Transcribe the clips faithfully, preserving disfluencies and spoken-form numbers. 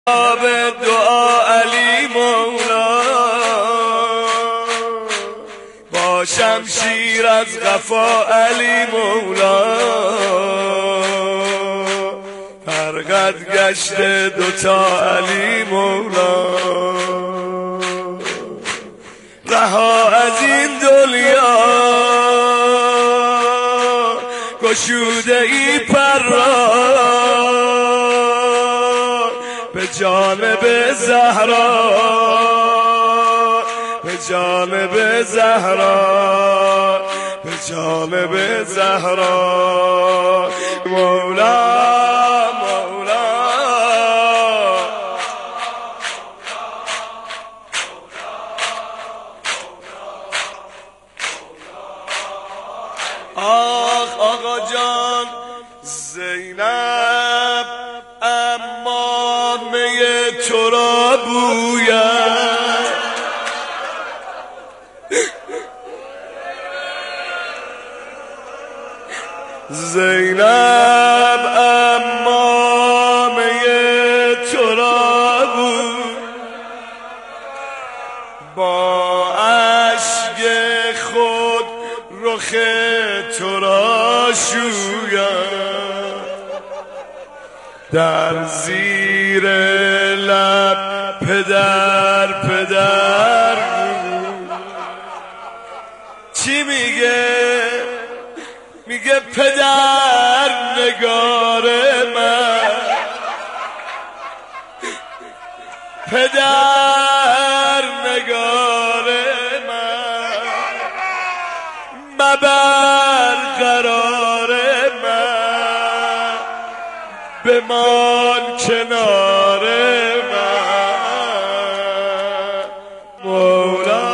به دعا علی مولا، با شمشیر از قفا علی مولا، فرقد گشته دوتا علی مولا، رها از این دنیا گشوده ای پر را، به جانب زهرا، به جانب زهرا، به جانب زهرا مولا مولا. آخ آقا جان زینب اما می تو را بوید، زینب اما می تو را بود، با اشک خود رخ تو را شوید، در زیر لب پدر پدر چی میگه؟ میگه پدر نگار من، پدر نگار من، مبر قرار من، بمان کنار من مولا.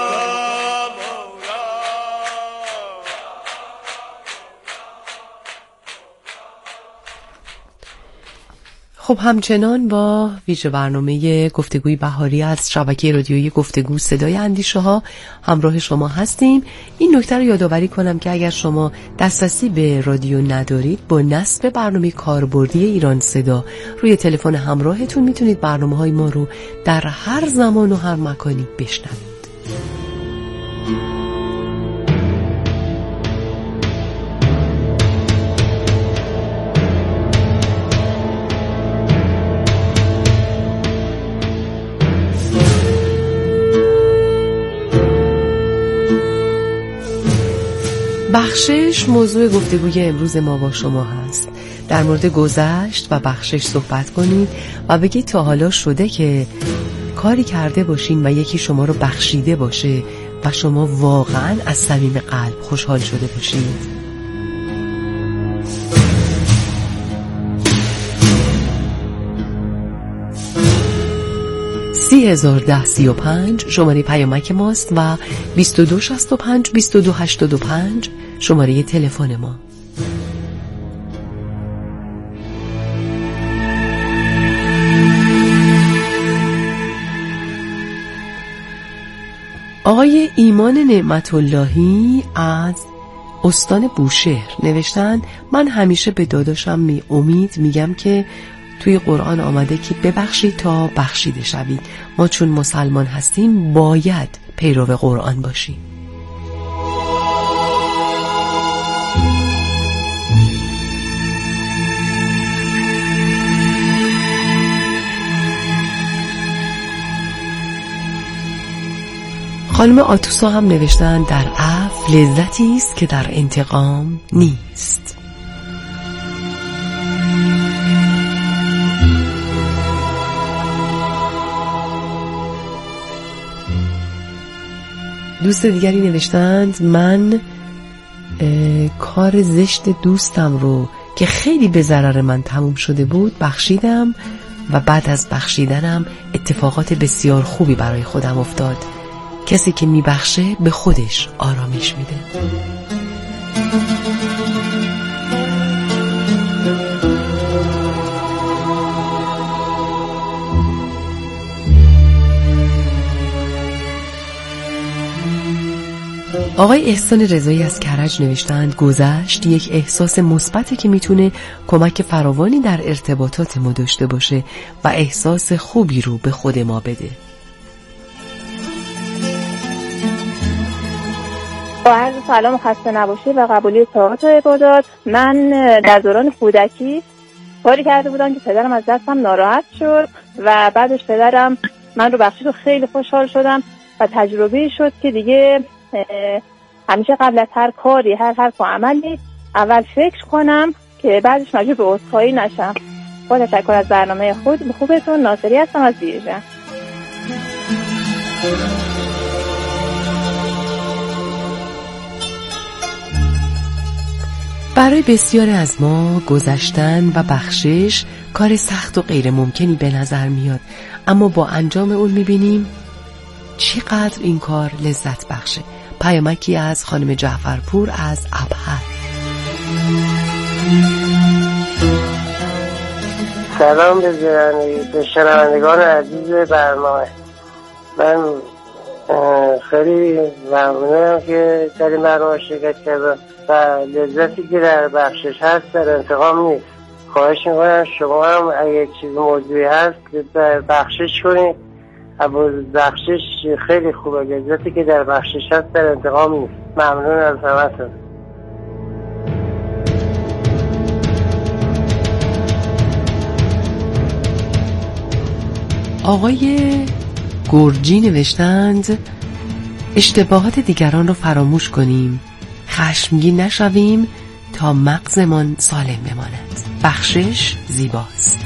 خب همچنان با ویژه برنامه گفتگوی بهاری از شبکه رادیویی گفتگو صدای اندیشه ها همراه شما هستیم. این نکته رو یادآوری کنم که اگر شما دسترسی به رادیو ندارید، با نصب برنامه کاربردی ایران صدا روی تلفن همراهتون میتونید برنامه‌های ما رو در هر زمان و هر مکانی بشنوید. بخشش موضوع گفتگوی امروز ما با شما هست. در مورد گذشت و بخشش صحبت کنید و بگید تا حالا شده که کاری کرده باشین و یکی شما رو بخشیده باشه و شما واقعا از صمیم قلب خوشحال شده باشید. سی هزار ده سی و پنج شماره پیامک ماست و بیست و دو شصت و پنج بیست و دو هشتاد و پنج شماره تلفن ما. آقای ایمان نعمت اللهی از استان بوشهر نوشتن من همیشه به داداشم می امید میگم که توی قرآن آمده که ببخشید تا بخشیده شوید. ما چون مسلمان هستیم باید پیرو قرآن باشیم. خانم آتوسا هم نوشتن در عفو لذتی است که در انتقام نیست. دوست دیگری نوشتند من کار زشت دوستم رو که خیلی به ضرر من تموم شده بود بخشیدم و بعد از بخشیدنم اتفاقات بسیار خوبی برای خودم افتاد. کسی که میبخشه به خودش آرامش میده. آقای احسان رضایی از کرج نوشتند گذشت یک احساس مثبته که میتونه کمک فراوانی در ارتباطات ما داشته باشه و احساس خوبی رو به خود ما بده. با عرض سلام خسته نباشی و قبولی طاعات و عبادات. من در دوران کودکی کاری کرده بودم که پدرم از دستم ناراحت شد و بعدش پدرم من رو بخشید و خیلی خوشحال شدم و تجربه شد که دیگه همیشه قبل از هر کاری هر حرف و عملی اول فکر کنم که بعدش مجبور به عذرخواهی نشم. با تشکر از برنامه خود خوبتون. ناصری هستم از بیرجن. برای بسیاری از ما گذشتن و بخشش کار سخت و غیر ممکنی به نظر میاد، اما با انجام اون میبینیم چقدر این کار لذت بخشه. پیامکی از خانم جعفرپور از ابهر. سلام به شنوندگان عزیز برنامه. من خیلی ممنونم که در این برنامه شرکت کردم و لذتی که در بخشش هست در انتقام نیست. خواهش میکنم شما هم اگه چیز موضوعی هست در بخشش کنید. ابو بخشش خیلی خوبه، لذتی که در بخشش هست در انتقام نیست. ممنون از همتون. آقای گرجی نوشتند اشتباهات دیگران رو فراموش کنیم، خشمگین نشویم تا مغزمان سالم بماند. بخشش زیباست.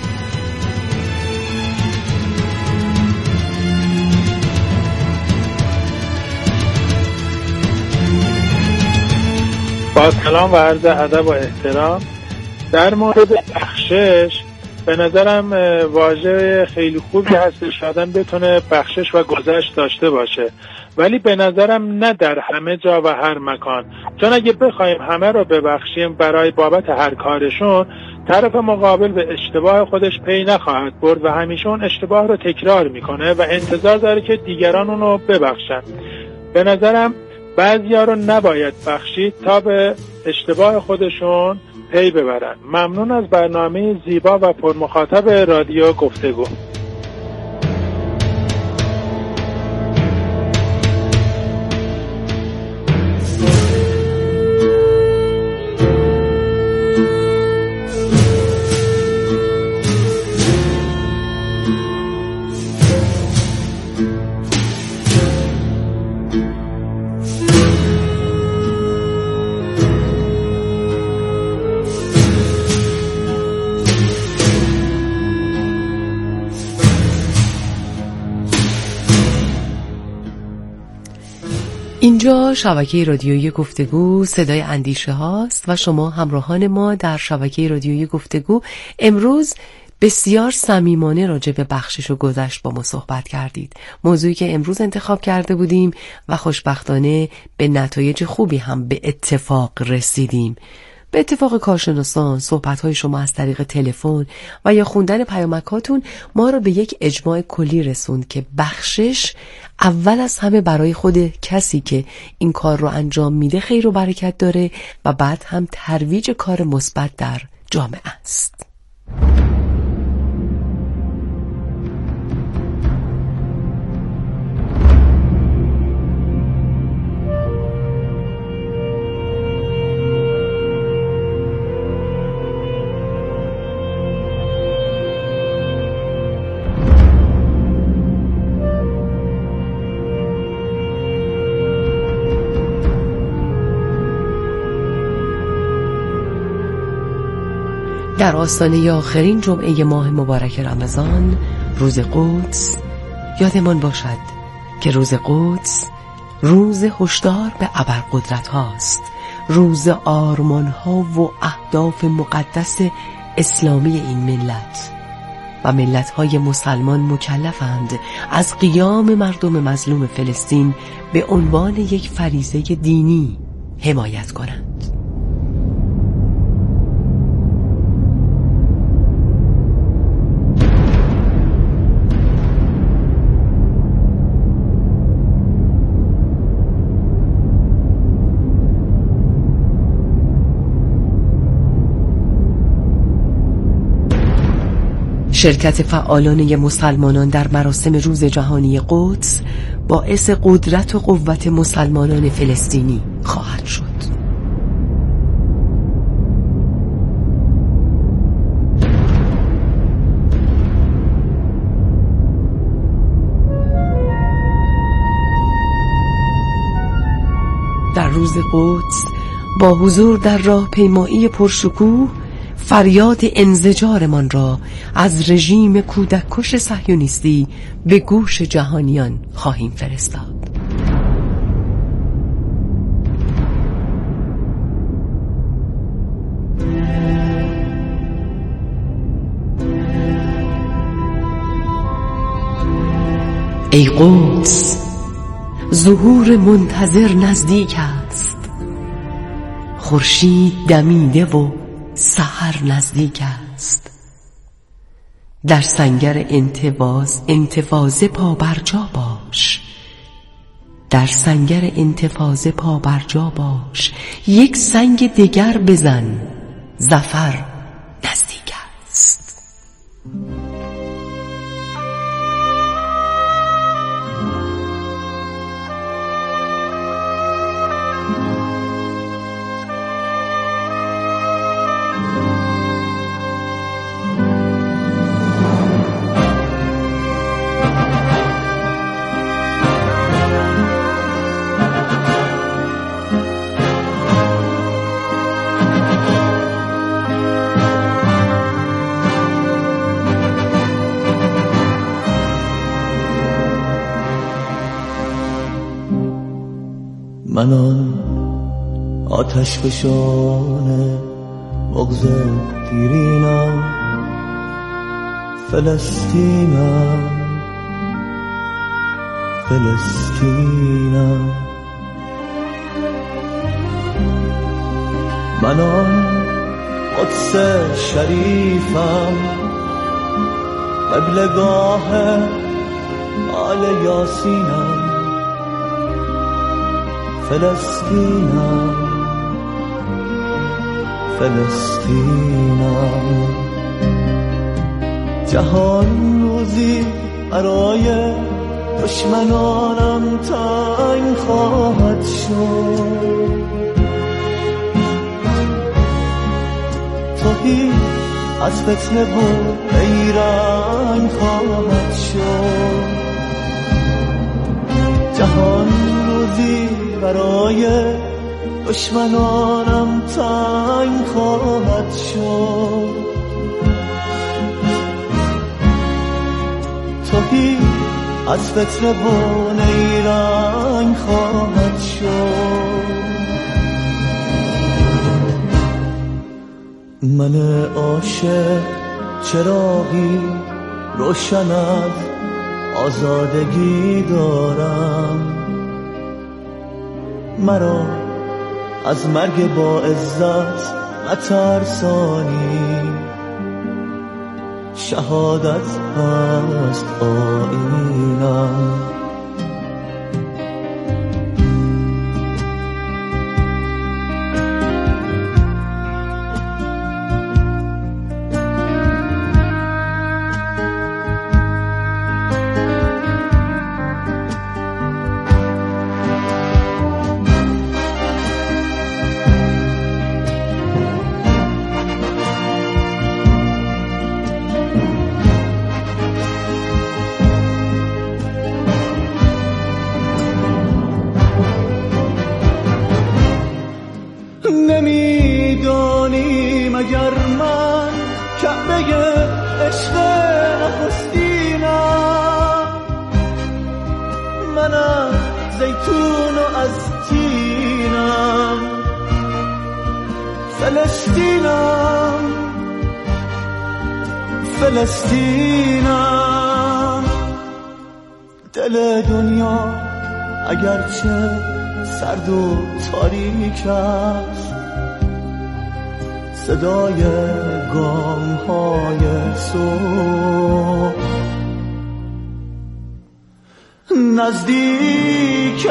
با سلام و عرض ادب و احترام. در مورد بخشش به نظرم واژه خیلی خوبی هستش آدم بتونه بخشش و گذشت داشته باشه، ولی به نظرم نه در همه جا و هر مکان، چون اگه بخوایم همه رو ببخشیم برای بابت هر کارشون، طرف مقابل به اشتباه خودش پی نخواهد برد و همیشه اون اشتباه رو تکرار میکنه و انتظار داره که دیگران اونو ببخشن. به نظرم بعضیا رو نباید بخشید تا به اشتباه خودشون پی ببرن. ممنون از برنامه زیبا و پرمخاطب رادیو گفتگو. اینجا شبکه رادیویی گفتگو صدای اندیشه هاست و شما همراهان ما در شبکه رادیویی گفتگو. امروز بسیار صمیمانه راجع به بخشش و گذشت با ما صحبت کردید. موضوعی که امروز انتخاب کرده بودیم و خوشبختانه به نتایج خوبی هم به اتفاق رسیدیم. به اتفاق کارشناسان، صحبت‌های شما از طریق تلفن و یا خوندن پیامک‌هاتون ما رو به یک اجماع کلی رسوند که بخشش اول از همه برای خود کسی که این کار رو انجام میده خیر و برکت داره و بعد هم ترویج کار مثبت در جامعه است. در آستانه آخرین جمعه ماه مبارک رمضان، روز قدس، یادمان باشد که روز قدس روز هشدار به ابرقدرت هاست، روز آرمان ها و اهداف مقدس اسلامی این ملت و ملت های مسلمان مکلفند از قیام مردم مظلوم فلسطین به عنوان یک فریضه دینی حمایت کنند. شرکت فعالان مسلمانان در مراسم روز جهانی قدس باعث قدرت و قوت مسلمانان فلسطینی خواهد شد. در روز قدس با حضور در راه پیمایی پرشکوه فریاد انزجارمان را از رژیم کودککش صهیونیستی به گوش جهانیان خواهیم فرستاد. ای قدس، ظهور منتظر نزدیک است. خورشید دمیده و سحر نزدیک است. در سنگر انتواز انتفاضه پا برجا باش. در سنگر انتفاضه پا برجا باش. یک سنگ دگر بزن، ظفر نزدیک است. من آن آتش فشان بغض دیرینم، فلسطینم فلسطینم. من آن قدس شریفم، قبلگاه آل یاسینم، فلسطینم فلسطینم. جهان روزی برای دشمنانم تنگ خواهد شد. تهی از فتنه و نیرنگ خواهد شد. جهان روزی برای دشمنانم تنگ خواهد شد. تهی از فتنه و نیرنگ خواهد شد. من عاشق چراغی روشن از آزادگی دارم. مرا از مرگ با عزت نترسانی، شهادت هست آیینم. نمیدانی مگر من کعبه عشق نخستینم؟ من از زیتون و از تینم، فلسطینم فلسطینم. دل دنیا اگرچه سرد و تاریک است، صدای گام های صبح نزدیک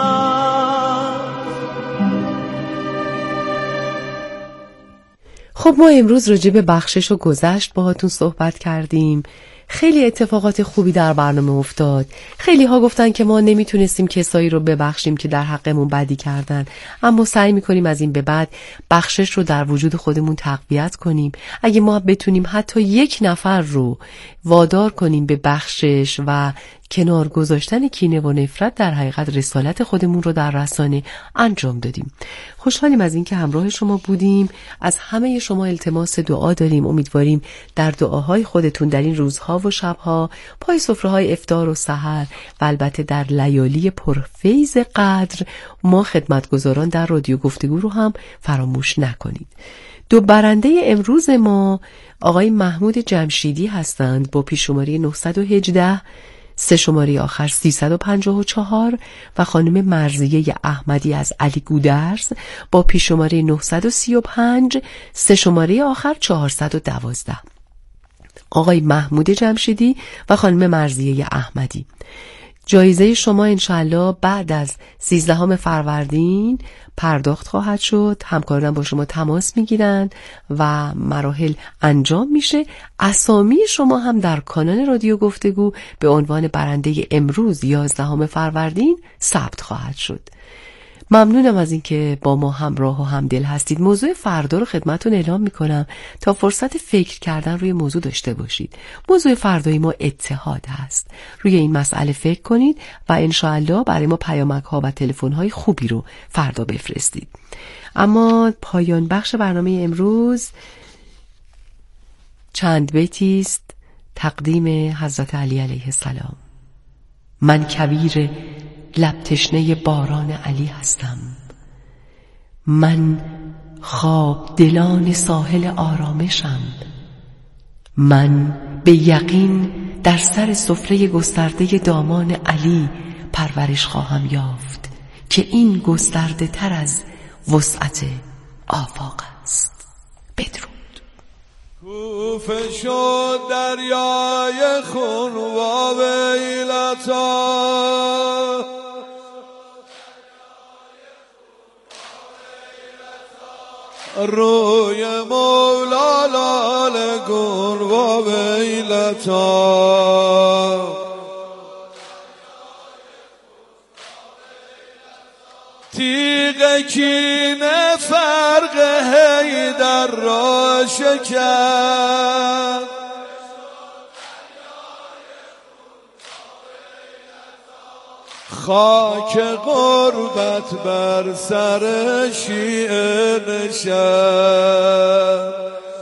خب خب ما امروز راجع به بخشش و گذشت باهاتون صحبت کردیم. خیلی اتفاقات خوبی در برنامه افتاد. خیلی ها گفتن که ما نمیتونستیم کسایی رو ببخشیم که در حقمون بدی کردن، اما سعی میکنیم از این به بعد بخشش رو در وجود خودمون تقویت کنیم. اگه ما بتونیم حتی یک نفر رو وادار کنیم به بخشش و کنار گذاشتن کینه و نفرت، در حقیقت رسالت خودمون رو در رسانه انجام دادیم. خوشحالیم از اینکه همراه شما بودیم. از همه شما التماس دعا داریم. امیدواریم در دعاهای خودتون در این روزها و شبها، پای سفره‌های افطار و سحر و البته در لیالی پرفیض قدر، ما خدمتگزاران در رادیو گفتگو رو هم فراموش نکنید. دو برنده امروز ما آقای محمود جمشیدی هستند با پیش‌شماره نهصد و هجده، سه شماره آخر سیصد و پنجاه و چهار و خانم مرضیه احمدی از علی گودرز با پیش‌شماره نهصد و سی و پنج، سه شماره آخر چهارصد و دوازده. آقای محمود جمشیدی و خانم مرضیه احمدی. جایزه شما انشالله بعد از سیزدهم فروردین پرداخت خواهد شد. همکاران با شما تماس میگیرن و مراحل انجام میشه. اسامی شما هم در کانال رادیو گفتگو به عنوان برنده امروز یازدهم فروردین ثبت خواهد شد. ممنونم از اینکه با ما همراه و همدل هستید. موضوع فردا رو خدمتتون اعلام میکنم تا فرصت فکر کردن روی موضوع داشته باشید. موضوع فردای ما اتحاد هست. روی این مسئله فکر کنید و انشاءالله برای ما پیامک ها و تلفن های خوبی رو فردا بفرستید. اما پایان بخش برنامه امروز چند بیتی است تقدیم حضرت علی علیه السلام. من کویر لب تشنه باران علی هستم، من خواب دلان ساحل آرامشم، من به یقین در سر سفره گسترده دامان علی پرورش خواهم یافت که این گسترده تر از وسعت آفاق است. بدرود. کوفه شد دریای خون و ویلتا، روی مولا لال گون و ویلتا، تیغ کینه فرق حیدر را شکست، خاک غربت بر سر شیعه نشست،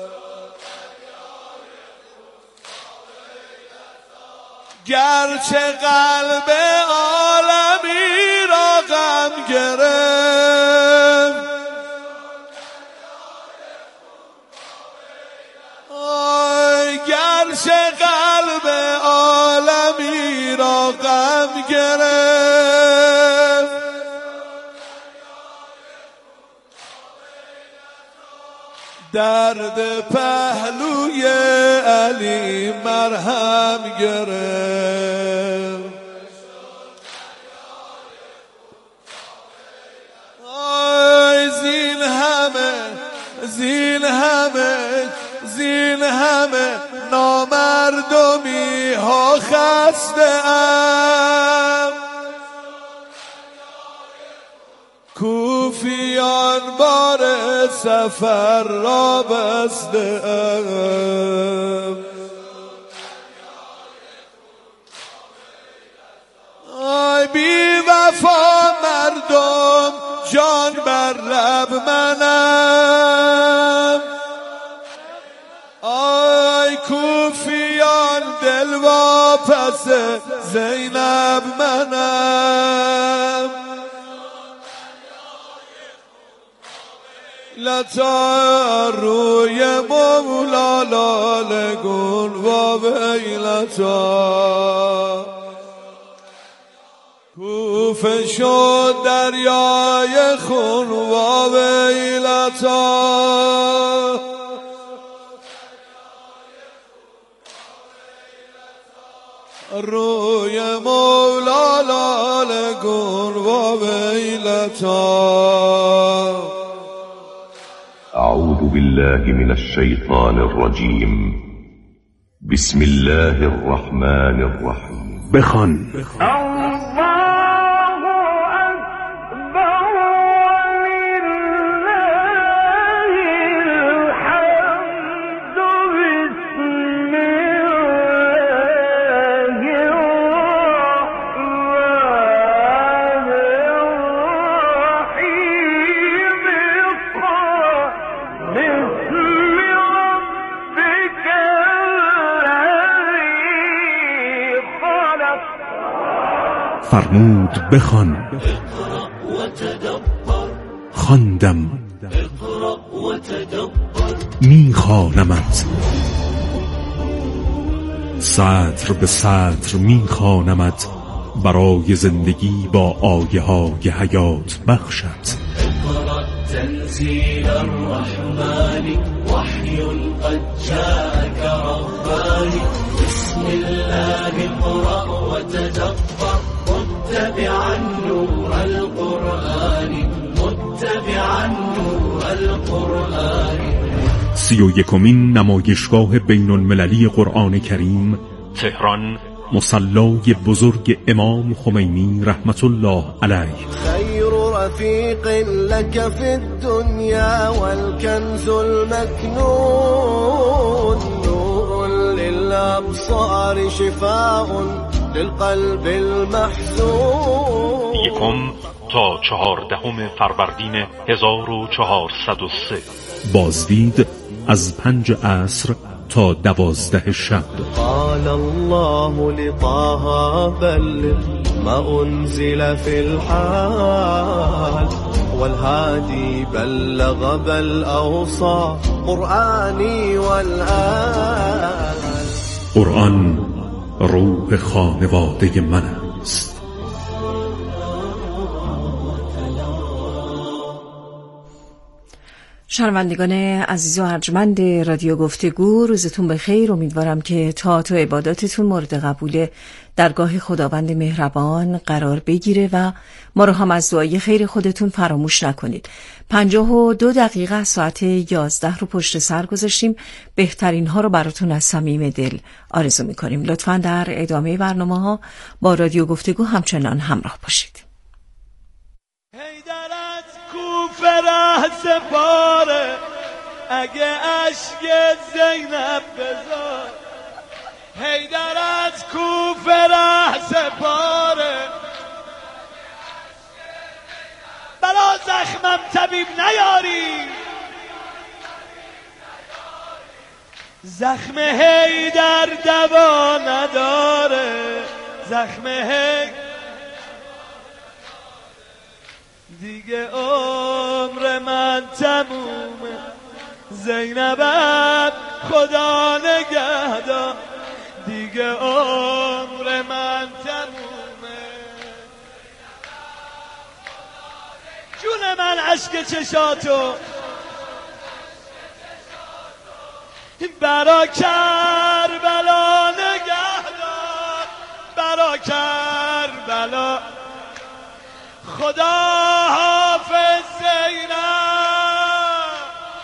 گرچه قلب عالمی را غم گرفت، آی گرچه قلب عالمی را غم گرفت، درد پهلوی علی مرهم گرفت، آی زین همه زین همه زین همه نامردمی ها خسته ام، کوفیان بار سفر را بسته ام، آی بی وفا مردم جان بر لب منم، آی کوفیان دل واپس زینب منم، لتا روی مولا لال گون و ویلتا، کوفه شد دریای خون و ویلتا، روی مولا لال گون و ویلتا. اعوذ بالله من الشيطان الرجيم. بسم الله الرحمن الرحیم. بخوان. فرمود بخوان. خواندم میخوانمت، سطر به سطر میخوانمت برای زندگی با آیه های حیات بخشت. تنزيل الرحمن وحي قد جاءك رباني بسم الله اقرأ وتدبر متبعا نور القرآن متبعا نور القرآن. سی و یکمین نمایشگاه بین المللی قرآن کریم، تهران، مصلای بزرگ امام خمینی رحمت الله علیه. خیر رفیق لك في الدنيا والكنز المكنون نور للأبصار شفاء للقلب المحزون. یکم تا چهاردهم فروردین هزار و چهارصد و سه. بازدید از پنج عصر تا دوازده شب. قال الله لطه بلغ ما انزل في الحال والهادي بلغ بل اوصى قرآنی والآل. قرآن روح خانواده من است. شنوندگان عزیز و ارجمند رادیو گفتگو، روزتون بخیر. امیدوارم که طاعت و عباداتتون مورد قبول درگاه خداوند مهربان قرار بگیره و ما رو هم از دعای خیر خودتون فراموش نکنید. پنجاه و دو دقیقه از ساعت یازده رو پشت سر گذاشتیم. بهترین ها رو براتون از صمیم دل آرزو میکنیم. لطفاً در ادامه برنامه ها با رادیو گفتگو همچنان همراه باشید. فرح سپاره اگه عشق زینب بذار حیدر از کو فرح سپاره بلا زخمم طبیب نیاری زخم حیدر دوا نداره زخم حیدر دیگه عمر من تمومه زینبم خدا نگهدار دیگه عمر من تمومه جون من عشق چشاتو برا کربلا نگهدار برا کربلا خدا حافظ زینب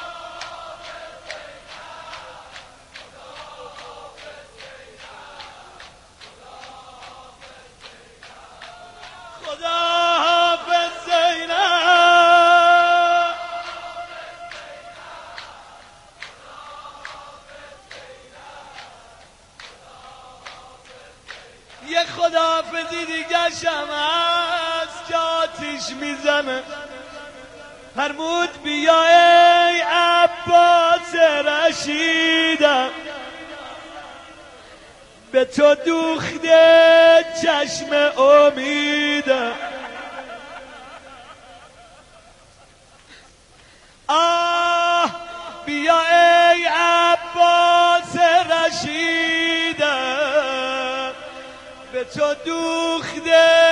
خدا حافظ زینب یه خداحافظی دیگه شمس که آتیش میزنه فرمود بیا ای عباس رشیدم به تو دوخته چشم امیدم آه بیا ای عباس رشیدم به تو دوخته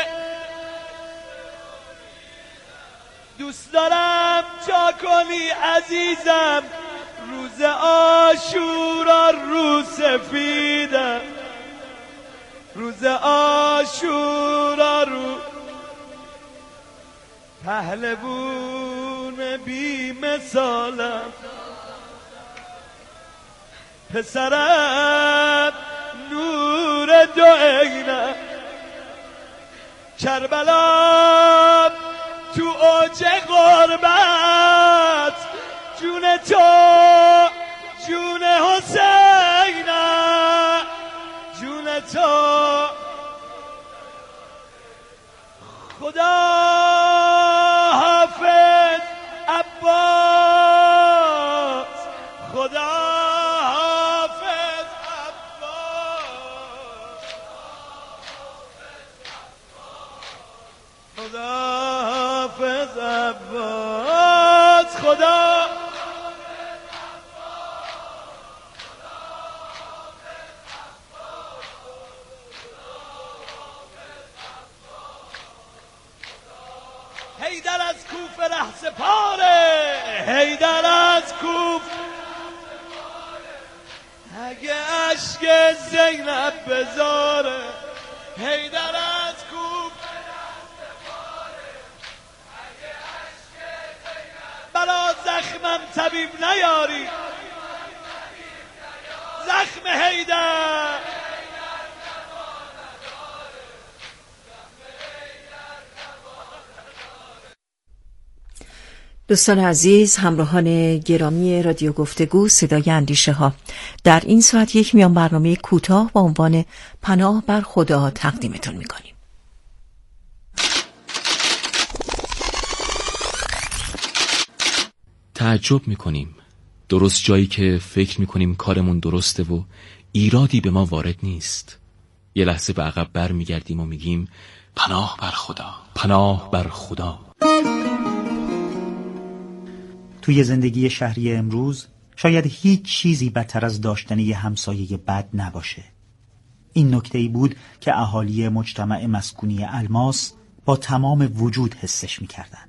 دوست دارم تا کنی عزیزم روز عاشورا رو سفیدم روز عاشورا رو پهلوون بی مثالم پسرم نور دو عینم، کربلا تو اوج غربت جون تو جون حسینم، جون تو خدا حافظ عباس، خدا حافظ عباس، خدا حافظ عباس، خدا حیدر از کوف ره سپاره، حیدر از کوف اگه عشق زینب بذاره، حیدر از کوف برا زخمم طبیب نیاری، زخم حیدر دوستان عزیز، همراهان گرامی رادیو گفتگو صدای اندیشه ها، در این ساعت یک میان برنامه کوتاه با عنوان پناه بر خدا تقدیمتون میکنیم. تعجب میکنیم درست جایی که فکر میکنیم کارمون درسته و ایرادی به ما وارد نیست، یه لحظه به عقب بر میگردیم و میگیم پناه بر خدا، پناه بر خدا. توی زندگی شهری امروز شاید هیچ چیزی بدتر از داشتن یه همسایه بد نباشه. این نکته‌ای بود که اهالی مجتمع مسکونی الماس با تمام وجود حسش می‌کردند.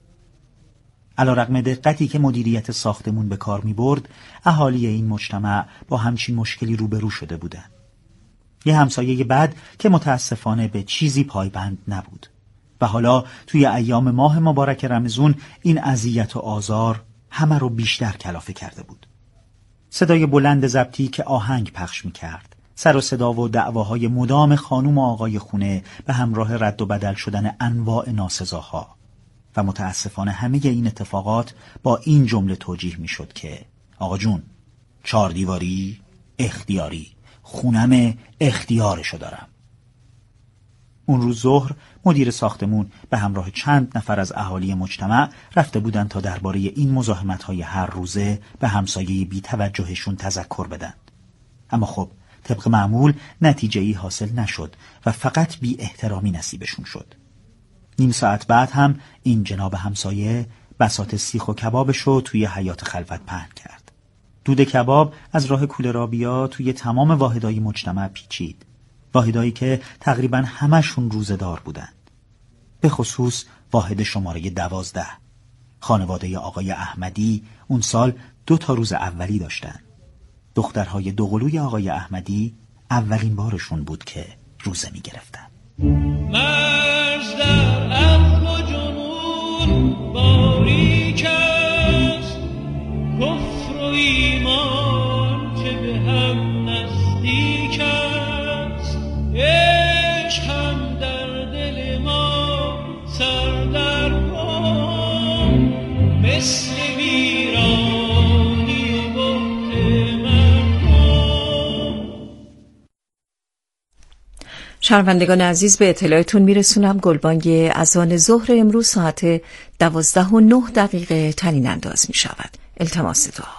علی‌رغم دقتی که مدیریت ساختمون به کار می‌برد، اهالی این مجتمع با همچین مشکلی روبرو شده بودند. یه همسایه بد که متاسفانه به چیزی پایبند نبود. و حالا توی ایام ماه مبارک رمضان این اذیت و آزار همه رو بیشتر کلافه کرده بود. صدای بلند ضبطی که آهنگ پخش می‌کرد، سر و صدا و دعواهای مدام خانم و آقای خونه به همراه رد و بدل شدن انواع ناسزاها، و متاسفانه همه این اتفاقات با این جمله توجیه می‌شد که آقا جون، چهار دیواری اختیاری، خونم اختیارشو دارم. اون روز ظهر مدیر ساختمون به همراه چند نفر از اهالی مجتمع رفته بودند تا درباره این مزاحمت‌های هر روزه به همسایه بی توجهشون تذکر بدن. اما خب طبق معمول نتیجه‌ای حاصل نشد و فقط بی احترامی نصیبشون شد. نیم ساعت بعد هم این جناب همسایه بساط سیخ و کبابش رو توی حیاط خلوت پهن کرد. دود کباب از راه کولرابیا توی تمام واحدهای مجتمع پیچید. واحدهایی که تقریباً همشون روزه‌دار بودند. به خصوص واحد شماره دوازده. خانواده آقای احمدی اون سال دو تا روز اولی داشتن. دخترهای دوقلوی آقای احمدی اولین بارشون بود که روزه می گرفتن. مرز در عقل و جنون باریک است، کفر و ایمان که به هم نزدیک است، عشق هم در دل ما سر در پا، مثل ویرانی و بهت مردم. شنوندگان عزیز، به اطلاعتون میرسونم گلبانگ اذان ظهر امروز ساعت دوازده و نه دقیقه تنین انداز می شود. التماس دعا.